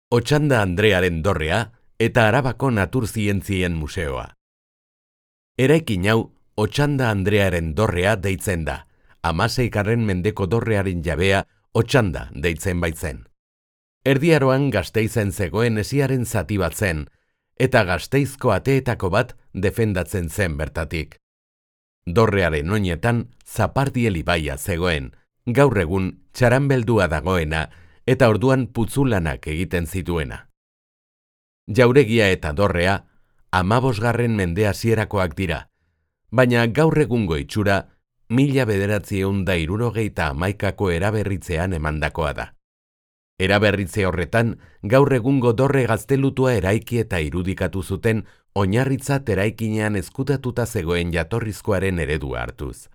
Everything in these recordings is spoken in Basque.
Otsanda Andrearen dorrea eta Arabako Naturzientzien Museoa. Eraikin hau Otsanda Andrearen dorrea deitzen da, 16. mendeko dorrearen jabea Otsanda deitzen baitzen. Erdi Aroan Gasteizen zegoen hesiaren zati bat zen, eta Gasteizko ateetako bat defendatzen zen bertatik. Dorrearen oinetan Zapardiel ibaia zegoen, gaur egun Txaranbeldua dagoena, eta orduan putzulanak egiten zituena. Jauregia eta dorrea 15. mende hasierakoak dira, baina gaur egungo itxura 1971ko eraberritzean emandakoa da. Eraberritze horretan, gaur egungo dorre gaztelutua eraiki eta irudikatu zuten oinarritzat eraikinean ezkutatuta zegoen jatorrizkoaren eredua hartuz.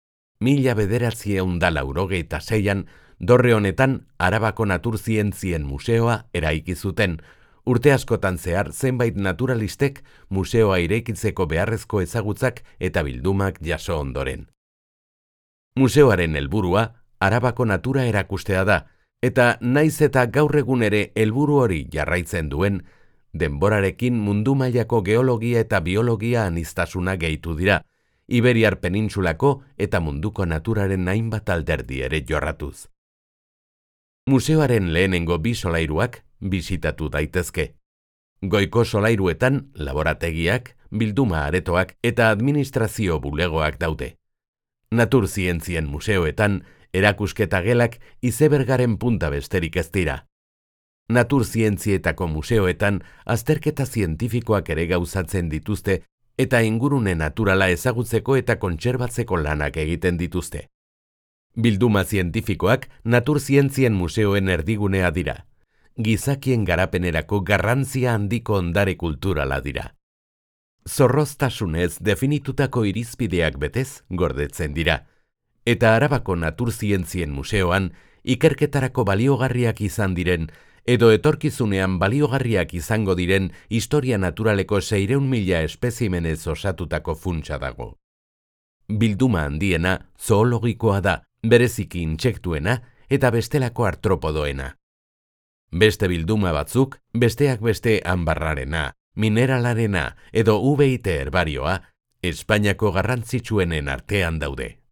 1986an, dorre honetan Arabako Naturzientzien Museoa eraiki zuten, urte askotan zehar zenbait naturalistek museoa irekitzeko beharrezko ezagutzak eta bildumak jaso ondoren. Museoaren helburua Arabako natura erakustea da, eta naiz eta gaur egun ere helburu hori jarraitzen duen, denborarekin mundu mailako geologia eta biologia aniztasuna gehitu dira, Iberiar penintsulako eta munduko naturaren hainbat alderdi ere jorratuz. Museoaren lehenengo 2 solairuak bisitatu daitezke. Goiko solairuetan laborategiak, bilduma aretoak eta administrazio bulegoak daude. Naturzientzien museoetan erakusketa gelak izebergaren punta besterik ez dira. Naturzientzietako museoetan azterketa zientifikoak ere gauzatzen dituzte eta ingurune naturala ezagutzeko eta kontserbatzeko lanak egiten dituzte. Bilduma zientifikoak naturzientzien museoen erdigunea dira. Gizakien garapenerako garrantzia handiko ondare kulturala dira. Zorroztasunez definitutako irizpideak betez gordetzen dira, eta Arabako Naturzientzien Museoan ikerketarako baliogarriak izan diren edo etorkizunean baliogarriak izango diren historia naturaleko 600.000 espezimenez osatutako funtsa dago. Bilduma handiena zoologikoa da, bereziki intsektuena eta bestelako artropodoena. Beste bilduma batzuk, besteak beste anbarrarena, mineralarena edo VIT herbarioa, Espainiako garrantzitsuenen artean daude.